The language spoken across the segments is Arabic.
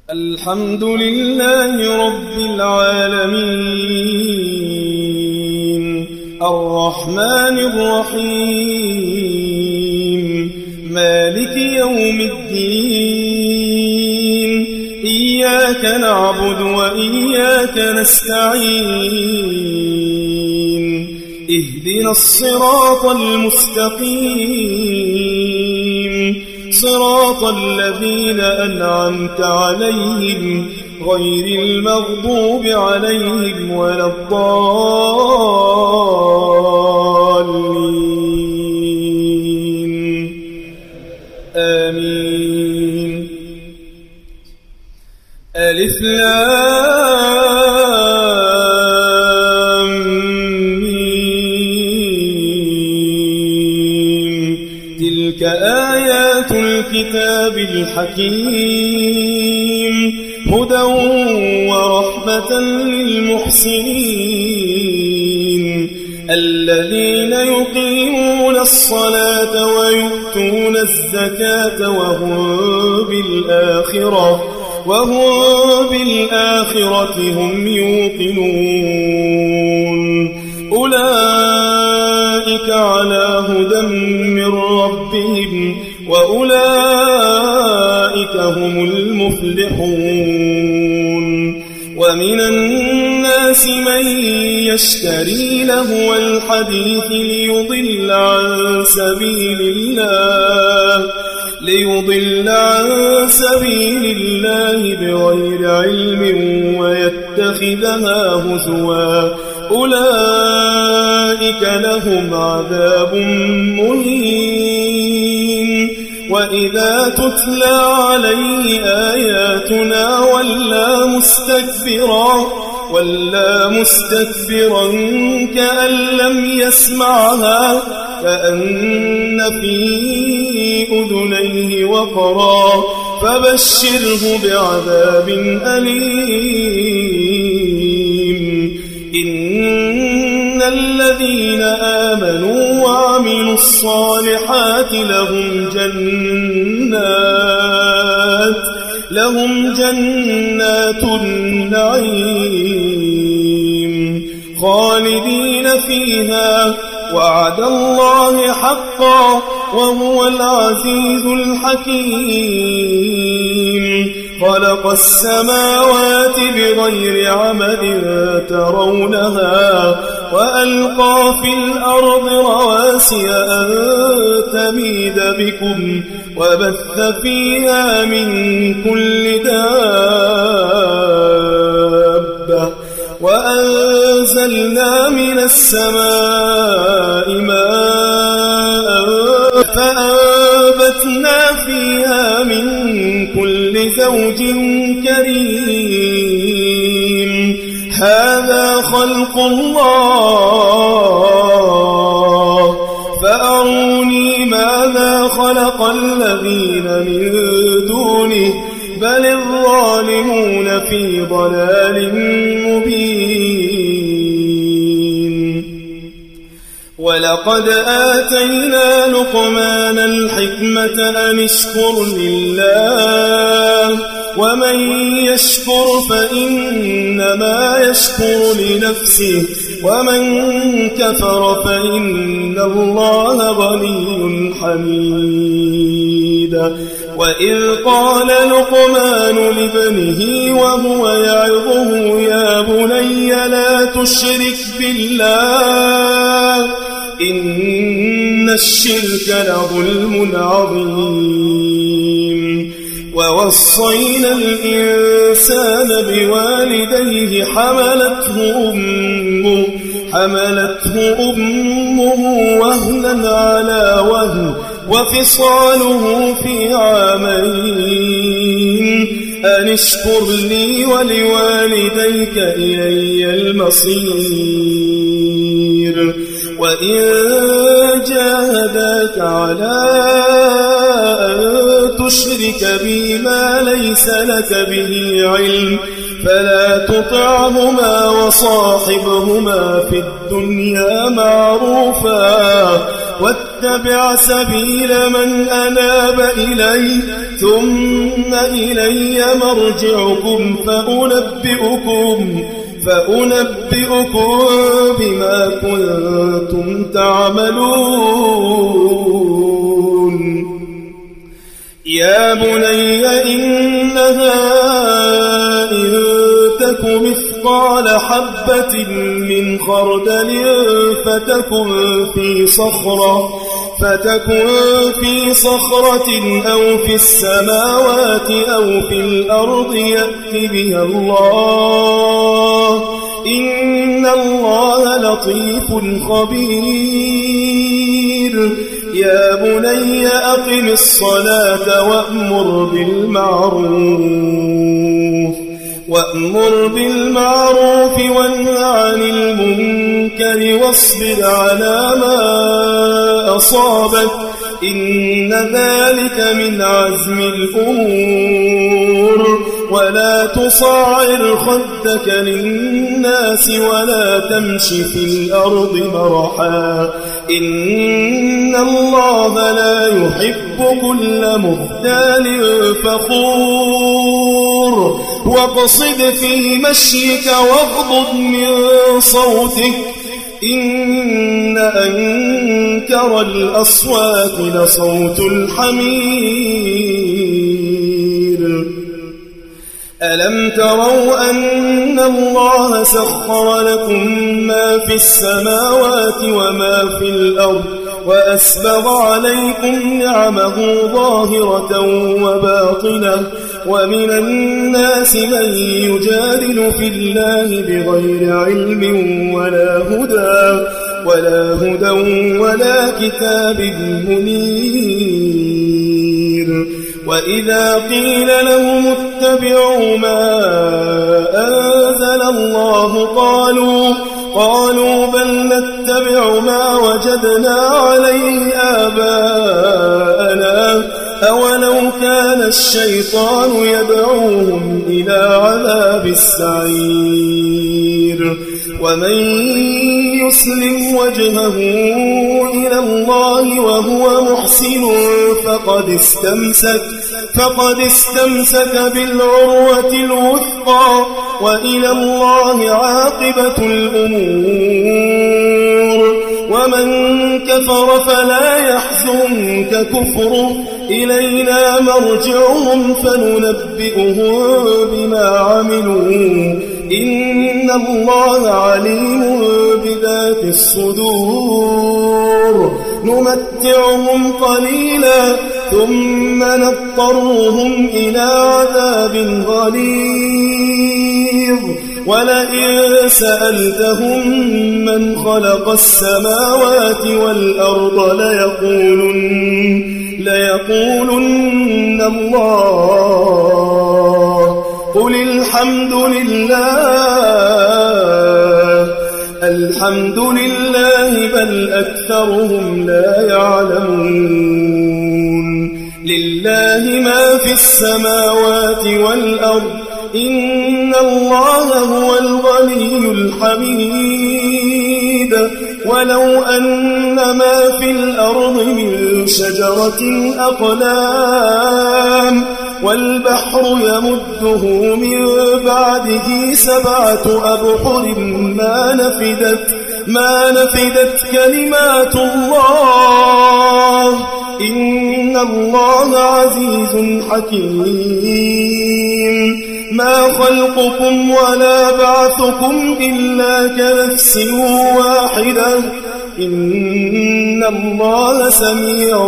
الحمد لله رب العالمين الرحمن الرحيم مالك يوم الدين إياك نعبد وإياك نستعين اهدنا الصراط المستقيم صراط الذين أنعمت عليهم غير المغضوب عليهم ولا الضالين آمين. ألف لام ميم تلك آيات الكتاب الحكيم هدى ورحمة للمحسنين الذين يقيمون الصلاة ويؤتون الزكاة وهم بالآخرة هم يوقنون أولئك على هدى من ربهم وأولئك هم المفلحون. ومن الناس من يشتري لهو الحديث ليضل عن سبيل الله بغير علم ويتخذها هزوا أولئك لهم عذاب مهين. وإذا تتلى عليه آياتنا ولا مستكبرا كأن لم يسمعها كأن في أذنيه وقرا فبشره بعذاب أليم. إن الذين آمنوا وعملوا الصالحات لهم جنات النعيم خالدين فيها وعد الله حقا وهو العزيز الحكيم. خلق السماوات بغير عمد ترونها وألقى في الأرض رواسي أن تميد بكم وبث فيها من كل دابة وأنزلنا من السماء ماء فأنبتنا فيها من كل زوج كريم. هذا خلق الله فأروني ماذا خلق الذين من دونه بل الظالمون في ضلال مبين. ولقد آتينا لقمان الحكمة أن اشكر لله ومن يشكر فإنما يشكر لنفسه ومن كفر فإن الله غني حميد. وإذ قال لقمان لابنه وهو يعظه يا بني لا تشرك بالله إن الشرك لظلم عظيم. ووصينا الإنسان بوالديه حملته أمه وهنا على وهن وفصاله في عامين أن اشكر لي ولوالديك إلي المصير. وإن جاهداك على أن تشرك بي ما ليس لك به علم فلا تطعهما وصاحبهما في الدنيا معروفا واتبع سبيل من أناب إلي ثم إلي مرجعكم فأنبئكم بما كنتم تعملون يا بني إنها إن تك مثقال حبة من خردل فتكن في صخرة أو في السماوات أو في الأرض يأت بها الله إن الله لطيف خبير يا بني أقم الصلاة وأمر بالمعروف وانه عن المنكر واصبر على ما أصابك إن ذلك من عزم الأمور ولا تصعر خدك للناس ولا تمش في الأرض مرحا إن الله لا يحب كل مختال فخور واقصد في مشيك واغضض من صوتك إن أنكر الأصوات لصوت الحمير ألم تروا أن الله سخر لكم ما في السماوات وما في الأرض وأسبغ عليكم نعمه ظاهرة وباطنة ومن الناس من يجادل في الله بغير علم ولا هدى ولا كتاب منير وإذا قيل لهم اتبعوا ما أنزل الله قالوا بل نتبع ما وجدنا عليه آباءنا أولو كان الشيطان يدعوهم إلى عذاب السعير ومن يسلم وجهه إلى الله وهو محسن فقد استمسك بالعروة الوثقى وإلى الله عاقبة الأمور ومن كفر فلا يحزنك كفره إلينا مرجعهم فننبئهم بما عملوا إن الله عليم بذات الصدور نمتعهم قليلا ثم نضطرهم إلى عذاب غليظ ولئن سألتهم من خلق السماوات والأرض ليقولن الله قل الحمد لله بل أكثرهم لا يعلمون لله ما في السماوات والأرض إن الله هو الغني الحميد ولو أن ما في الأرض من شجرة أقلام والبحر يمده من بعده 7 أبحر ما نفدت كلمات الله إن الله عزيز حكيم ما خلقكم ولا بعثكم إلا كنفس واحدة إن الله سميع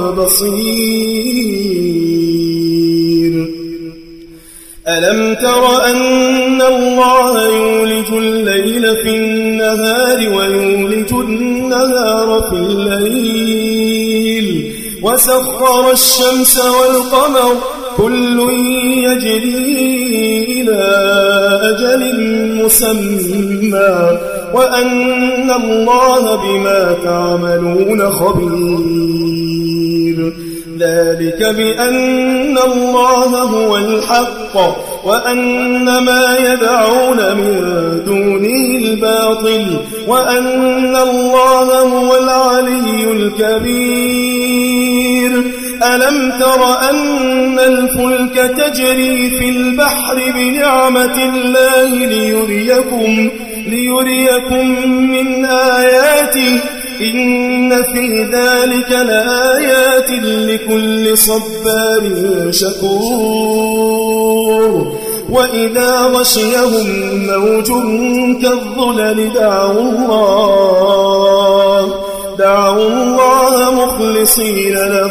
بصير ألم تر أن الله يولج الليل في النهار ويولج النهار في الليل وسخر الشمس والقمر كل يجري إلى أجل مسمى وأن الله بما تعملون خبير ذلك بأن الله هو الحق وأن ما يدعون من دونه الباطل وأن الله هو العلي الكبير. ألم تر أن الفلك تجري في البحر بنعمة الله ليريكم من آياته إن في ذلك لآيات لكل صبار شكور. وإذا غشيهم موج كالظلل دعوا الله مخلصين له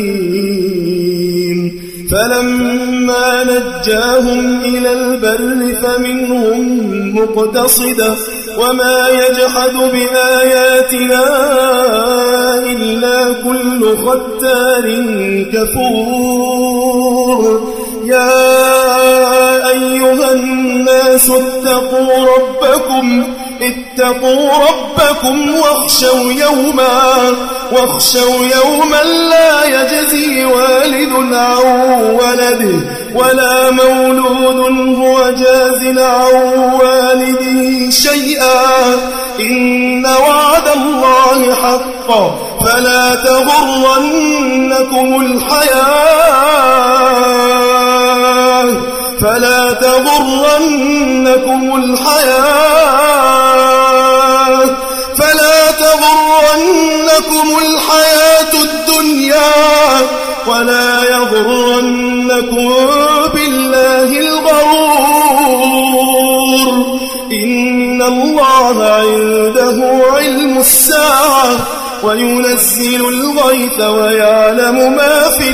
الدين فلما نجاهم إلى البر فمنهم مقتصد وما يجحد بآياتنا إلا كل ختار كفور. يا أيها الناس اتقوا ربكم واخشوا يوما لا يجزي والد عن ولده ولا مولود هو جاز عن والده شيئا إن وعد الله حق فلا تغرنكم الحياة الدنيا ولا يغرنكم بالله الغرور. إن الله عنده علم الساعة وينزل الغيث ويعلم ما في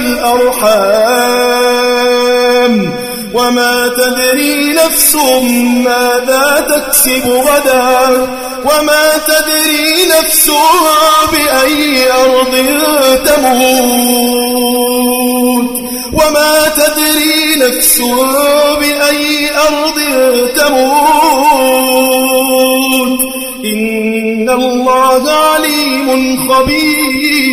الأرحام وما تدري نفس ماذا تكسب غدا وما تدري نفس بأي أرض تموت إن الله عليم خبير.